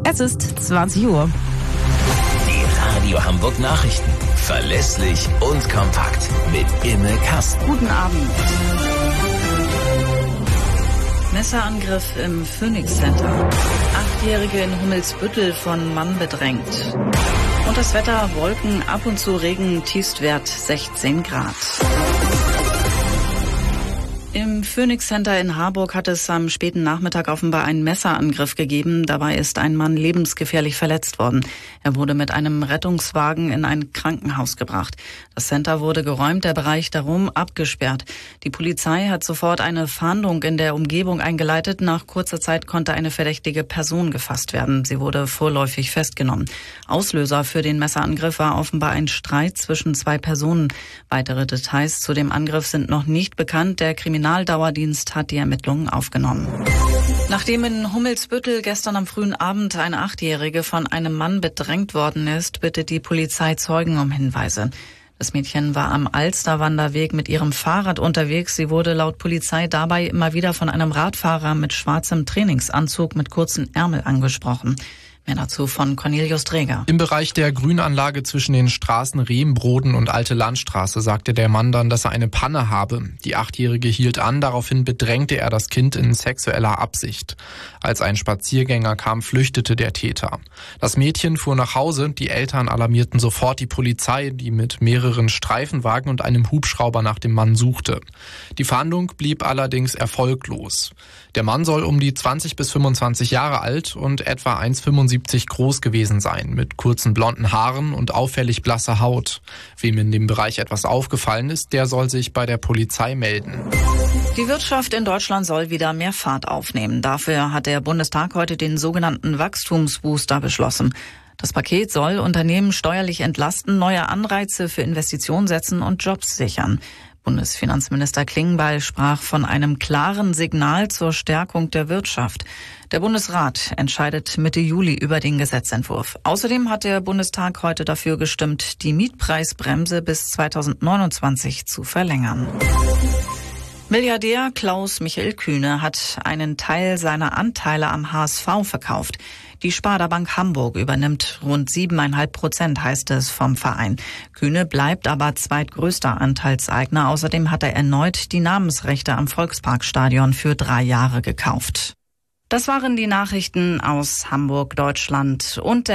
Es ist 20 Uhr. Die Radio Hamburg Nachrichten. Verlässlich und kompakt. Mit Imme Kasten. Guten Abend. Messerangriff im Phoenix Center. 8-Jährige in Hummelsbüttel von Mann bedrängt. Und das Wetter: Wolken, ab und zu Regen, Tiefstwert 16 Grad. Im Phoenix Center in Harburg hat es am späten Nachmittag offenbar einen Messerangriff gegeben. Dabei ist ein Mann lebensgefährlich verletzt worden. Er wurde mit einem Rettungswagen in ein Krankenhaus gebracht. Das Center wurde geräumt, der Bereich darum abgesperrt. Die Polizei hat sofort eine Fahndung in der Umgebung eingeleitet. Nach kurzer Zeit konnte eine verdächtige Person gefasst werden. Sie wurde vorläufig festgenommen. Auslöser für den Messerangriff war offenbar ein Streit zwischen zwei Personen. Weitere Details zu dem Angriff sind noch nicht bekannt. Der Kriminaldauerdienst hat die Ermittlungen aufgenommen. Nachdem in Hummelsbüttel gestern am frühen Abend eine 8-Jährige von einem Mann bedrängt worden ist, bittet die Polizei Zeugen um Hinweise. Das Mädchen war am Alsterwanderweg mit ihrem Fahrrad unterwegs. Sie wurde laut Polizei dabei immer wieder von einem Radfahrer mit schwarzem Trainingsanzug mit kurzen Ärmel angesprochen. Mehr dazu von Cornelius Träger. Im Bereich der Grünanlage zwischen den Straßen Rehmbroden und Alte Landstraße sagte der Mann dann, dass er eine Panne habe. Die 8-Jährige hielt an, daraufhin bedrängte er das Kind in sexueller Absicht. Als ein Spaziergänger kam, flüchtete der Täter. Das Mädchen fuhr nach Hause, die Eltern alarmierten sofort die Polizei, die mit mehreren Streifenwagen und einem Hubschrauber nach dem Mann suchte. Die Fahndung blieb allerdings erfolglos. Der Mann soll um die 20 bis 25 Jahre alt und etwa 1,75 groß gewesen sein, mit kurzen blonden Haaren und auffällig blasser Haut. Wem in dem Bereich etwas aufgefallen ist, der soll sich bei der Polizei melden. Die Wirtschaft in Deutschland soll wieder mehr Fahrt aufnehmen. Dafür hat der Bundestag heute den sogenannten Wachstumsbooster beschlossen. Das Paket soll Unternehmen steuerlich entlasten, neue Anreize für Investitionen setzen und Jobs sichern. Bundesfinanzminister Klingbeil sprach von einem klaren Signal zur Stärkung der Wirtschaft. Der Bundesrat entscheidet Mitte Juli über den Gesetzentwurf. Außerdem hat der Bundestag heute dafür gestimmt, die Mietpreisbremse bis 2029 zu verlängern. Milliardär Klaus-Michael Kühne hat einen Teil seiner Anteile am HSV verkauft. Die Sparda Bank Hamburg übernimmt rund 7,5%, heißt es vom Verein. Kühne bleibt aber zweitgrößter Anteilseigner. Außerdem hat er erneut die Namensrechte am Volksparkstadion für 3 Jahre gekauft. Das waren die Nachrichten aus Hamburg, Deutschland und der